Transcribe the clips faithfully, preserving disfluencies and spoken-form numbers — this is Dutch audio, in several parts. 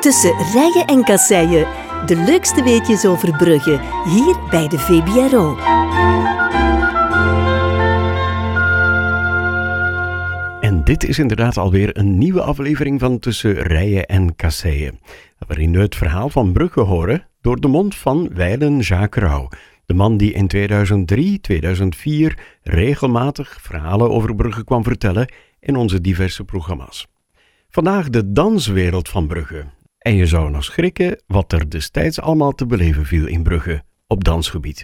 Tussen rijen en kasseien. De leukste weetjes over Brugge, hier bij de V B R O. En dit is inderdaad alweer een nieuwe aflevering van Tussen rijen en kasseien, waarin we het verhaal van Brugge horen door de mond van wijlen Jacques Rauw. De man die in tweeduizend drie, tweeduizend vier regelmatig verhalen over Brugge kwam vertellen in onze diverse programma's. Vandaag de danswereld van Brugge. En je zou nog schrikken wat er destijds allemaal te beleven viel in Brugge op dansgebied.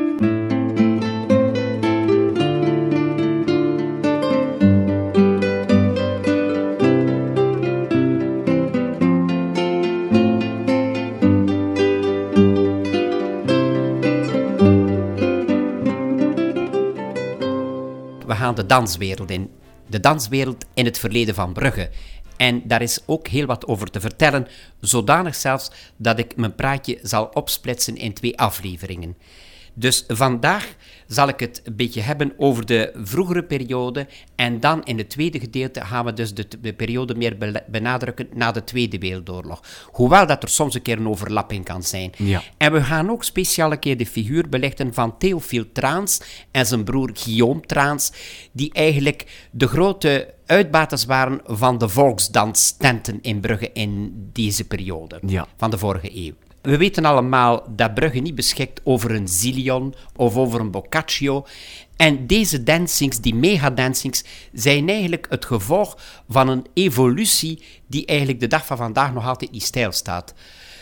We gaan de danswereld in. De danswereld in het verleden van Brugge. En daar is ook heel wat over te vertellen, zodanig zelfs dat ik mijn praatje zal opsplitsen in twee afleveringen. Dus vandaag zal ik het een beetje hebben over de vroegere periode en dan in het tweede gedeelte gaan we dus de, de periode meer benadrukken na de Tweede Wereldoorlog. Hoewel dat er soms een keer een overlapping kan zijn. Ja. En we gaan ook speciaal een keer de figuur belichten van Théophile Traens en zijn broer Guillaume Traens, die eigenlijk de grote uitbaters waren van de volksdanstenten in Brugge in deze periode, Ja. van de vorige eeuw. We weten allemaal dat Brugge niet beschikt over een zillion of over een boccaccio. En deze dansings, die megadansings, zijn eigenlijk het gevolg van een evolutie die eigenlijk de dag van vandaag nog altijd niet stilstaat.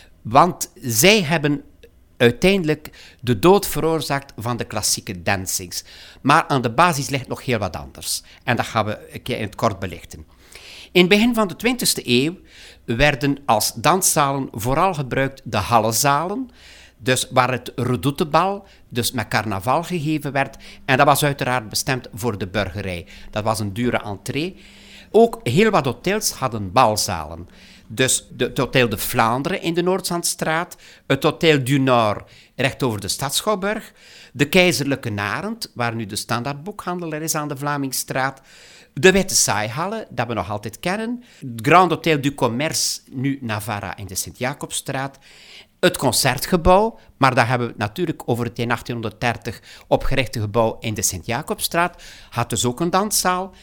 Want zij hebben uiteindelijk de dood veroorzaakt van de klassieke dansings. Maar aan de basis ligt nog heel wat anders. En dat gaan we een keer in het kort belichten. In het begin van de twintigste eeuw werden als danszalen vooral gebruikt de hallezalen, dus waar het redoutebal, dus met carnaval gegeven werd. En dat was uiteraard bestemd voor de burgerij. Dat was een dure entree. Ook heel wat hotels hadden balzalen. Dus de, het Hotel de Vlaanderen in de Noordzandstraat, het Hotel du Nord recht over de Stadsschouwburg, de Keizerlijke Narend, waar nu de standaardboekhandelaar is aan de Vlamingstraat, de Witte Saaihallen, dat we nog altijd kennen, het Grand Hotel du Commerce, nu Navarra in de Sint-Jacobstraat, het Concertgebouw, maar daar hebben we het natuurlijk over het in achttienhonderddertig opgerichte gebouw in de Sint-Jacobstraat, had dus ook een danszaal.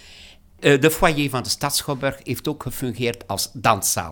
De foyer van de Stadsschouwburg heeft ook gefungeerd als danszaal.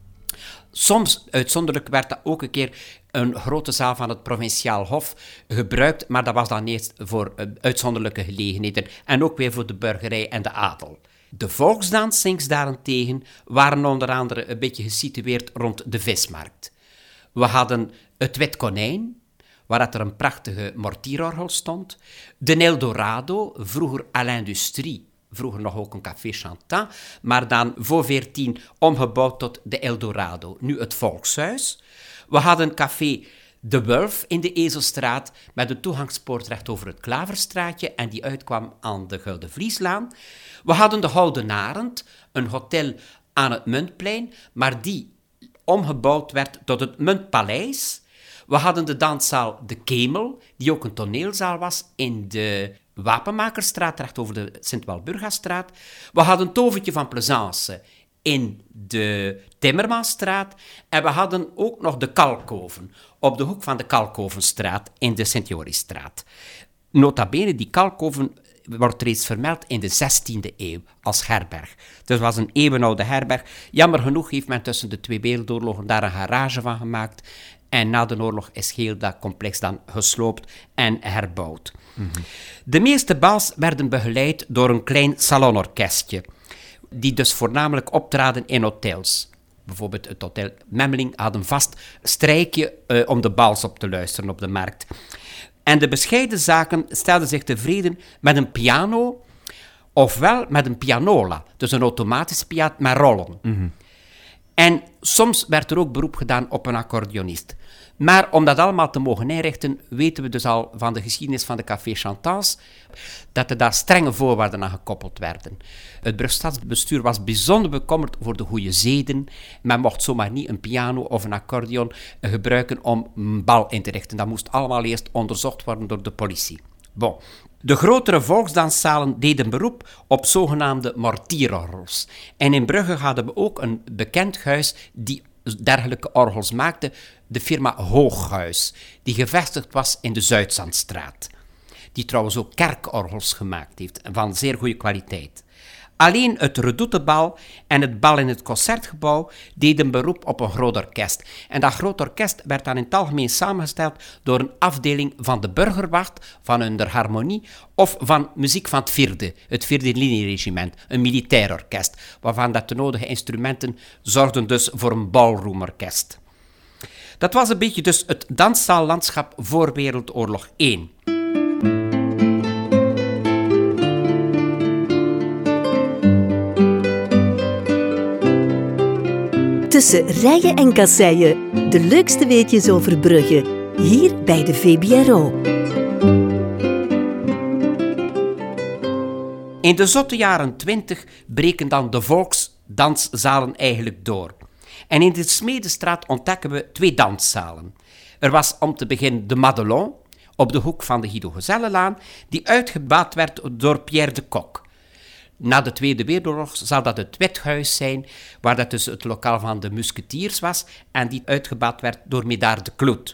Soms, uitzonderlijk, werd dat ook een keer een grote zaal van het Provinciaal Hof gebruikt, maar dat was dan eerst voor uh, uitzonderlijke gelegenheden en ook weer voor de burgerij en de adel. De volksdansings daarentegen waren onder andere een beetje gesitueerd rond de Vismarkt. We hadden het Wit Konijn, waar er een prachtige mortierorgel stond, de Eldorado, vroeger à l'Industrie, vroeger nog ook een café Chantant, maar dan voor veertien omgebouwd tot de Eldorado, nu het Volkshuis. We hadden café De Wulf in de Ezelstraat met een toegangspoort recht over het Klaverstraatje en die uitkwam aan de Guldevlieslaan. We hadden de Gouden Arend, een hotel aan het Muntplein, maar die omgebouwd werd tot het Muntpaleis. We hadden de danszaal De Kemel, die ook een toneelzaal was in de Wapenmakerstraat, recht over de Sint-Walburgastraat. We hadden het Tovertje van Pleasance in de Timmermansstraat. En we hadden ook nog de Kalkoven, op de hoek van de Kalkovenstraat in de Sint-Jorisstraat. Nota bene, die Kalkoven wordt reeds vermeld in de zestiende eeuw als herberg. Dus het was een eeuwenoude herberg. Jammer genoeg heeft men tussen de twee wereldoorlogen daar een garage van gemaakt. En na de oorlog is heel dat complex dan gesloopt en herbouwd. Mm-hmm. De meeste bals werden begeleid door een klein salonorkestje, die dus voornamelijk optraden in hotels. Bijvoorbeeld het Hotel Memmeling had een vast strijkje uh, om de bals op te luisteren op de markt. En de bescheiden zaken stelden zich tevreden met een piano, ofwel met een pianola, dus een automatische piano met rollen. Mm-hmm. En soms werd er ook beroep gedaan op een accordeonist. Maar om dat allemaal te mogen inrichten, weten we dus al van de geschiedenis van de café Chantants, dat er daar strenge voorwaarden aan gekoppeld werden. Het Brugse stadsbestuur was bijzonder bekommerd voor de goede zeden. Men mocht zomaar niet een piano of een accordeon gebruiken om een bal in te richten. Dat moest allemaal eerst onderzocht worden door de politie. Bon. De grotere volksdanszalen deden beroep op zogenaamde mortierorgels. En in Brugge hadden we ook een bekend huis die dergelijke orgels maakte de firma Hooghuis, die gevestigd was in de Zuidzandstraat. Die trouwens ook kerkorgels gemaakt heeft, van zeer goede kwaliteit. Alleen het Redoutebal en het bal in het Concertgebouw deden beroep op een groot orkest. En dat groot orkest werd dan in het algemeen samengesteld door een afdeling van de Burgerwacht, van hun harmonie, of van muziek van het vierde, het vierde linieregiment, een militair orkest, waarvan dat de nodige instrumenten zorgden dus voor een ballroomorkest. Dat was een beetje dus het danszaallandschap voor Wereldoorlog één. Tussen rijen en kasseien, de leukste weetjes over Brugge, hier bij de V B R O. In de zotte jaren twintig breken dan de volksdanszalen eigenlijk door. En in de Smedestraat ontdekken we twee danszalen. Er was om te beginnen de Madelon, op de hoek van de Guido Gezellenlaan, die uitgebaat werd door Pierre de Kock. Na de Tweede Wereldoorlog zal dat het Withuis zijn, waar dat dus het lokaal van de musketiers was en die uitgebaat werd door Médard de Cloet.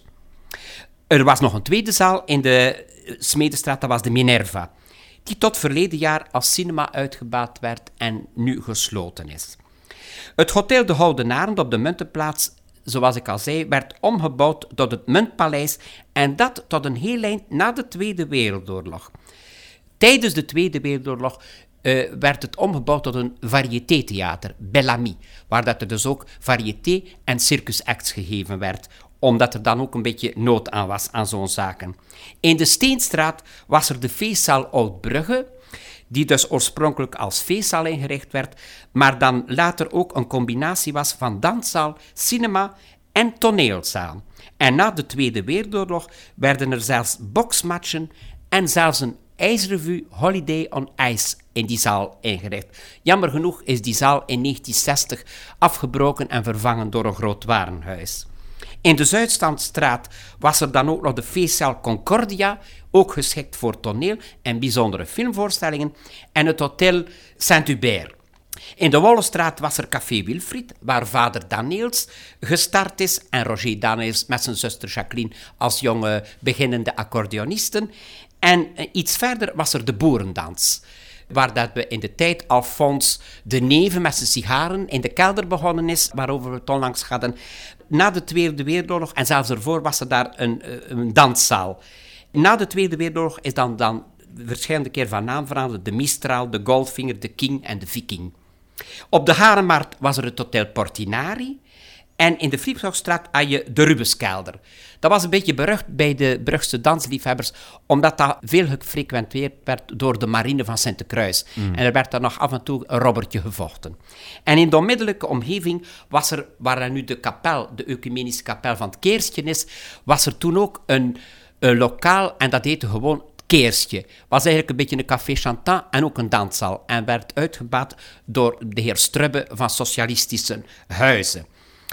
Er was nog een tweede zaal in de Smedestraat, dat was de Minerva, die tot verleden jaar als cinema uitgebaat werd en nu gesloten is. Het Hotel de Houdenaren op de Muntenplaats, zoals ik al zei, werd omgebouwd tot het Muntpaleis en dat tot een heel eind na de Tweede Wereldoorlog. Tijdens de Tweede Wereldoorlog Uh, werd het omgebouwd tot een variété-theater, Bellamy, waar dat er dus ook variété en circusacts gegeven werd, omdat er dan ook een beetje nood aan was aan zo'n zaken. In de Steenstraat was er de feestzaal Oud-Brugge, die dus oorspronkelijk als feestzaal ingericht werd, maar dan later ook een combinatie was van danszaal, cinema en toneelzaal. En na de Tweede Wereldoorlog werden er zelfs boksmatchen en zelfs een ijsrevue Holiday on Ice in die zaal ingericht. Jammer genoeg is die zaal in negentien zestig afgebroken en vervangen door een groot warenhuis. In de Zuidstandstraat was er dan ook nog de feestzaal Concordia, ook geschikt voor toneel en bijzondere filmvoorstellingen, en het Hotel Saint-Hubert. In de Wollestraat was er Café Wilfried, waar vader Daniels gestart is en Roger Daniels met zijn zuster Jacqueline als jonge beginnende accordeonisten. En iets verder was er de Boerendans, waar dat we in de tijd Alphonse de Neve met zijn sigaren in de kelder begonnen is, waarover we het onlangs hadden. Na de Tweede Wereldoorlog en zelfs ervoor was er daar een, een danszaal. Na de Tweede Wereldoorlog is dan, dan verschillende keer van naam veranderd, de Mistral, de Goldfinger, de King en de Viking. Op de Harenmarkt was er het Hotel Portinari. En in de Vliegtuigstraat had je de Rubenskelder. Dat was een beetje berucht bij de Brugse dansliefhebbers, omdat dat veel gefrequenteerd werd door de marine van Sint-Kruis. Mm. En er werd dan nog af en toe een robbertje gevochten. En in de onmiddellijke omgeving was er, waar nu de kapel, de ecumenische kapel van het Keerstje is, was er toen ook een, een lokaal, en dat heette gewoon Keerstje. Was eigenlijk een beetje een café chantant en ook een danszaal. En werd uitgebaat door de heer Strubbe van Socialistische Huizen.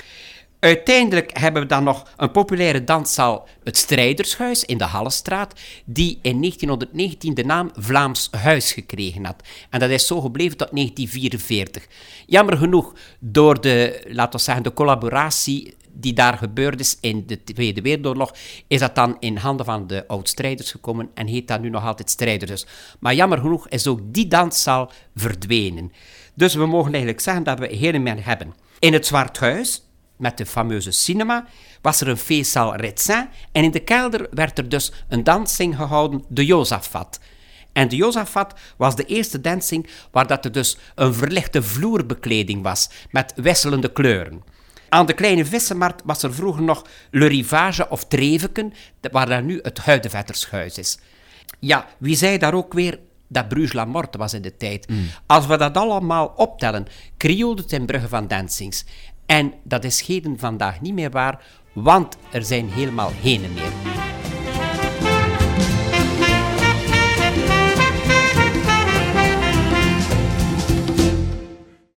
Uiteindelijk hebben we dan nog een populaire danszaal, het Strijdershuis in de Hallestraat, die in negentienhonderdnegentien de naam Vlaams Huis gekregen had. En dat is zo gebleven tot negentien vierenveertig. Jammer genoeg, door de, laten we zeggen, de collaboratie die daar gebeurd is in de Tweede Wereldoorlog, is dat dan in handen van de oud-strijders gekomen en heet dat nu nog altijd Strijdershuis. Maar jammer genoeg is ook die danszaal verdwenen. Dus we mogen eigenlijk zeggen dat we heel meer hebben. In het Zwarthuis, met de fameuze cinema, was er een feestzaal Retsin en in de kelder werd er dus een dansing gehouden, de Jozafat. En de Jozafat was de eerste dansing waar dat er dus een verlichte vloerbekleding was, met wisselende kleuren. Aan de Kleine Vissenmarkt was er vroeger nog Le Rivage of Treveken, waar daar nu het Huidevettershuis is. Ja, wie zei daar ook weer dat Bruges la Morte was in de tijd. Mm. Als we dat allemaal optellen, krioelde het in Brugge van dansings. En dat is heden vandaag niet meer waar, want er zijn helemaal heen en meer.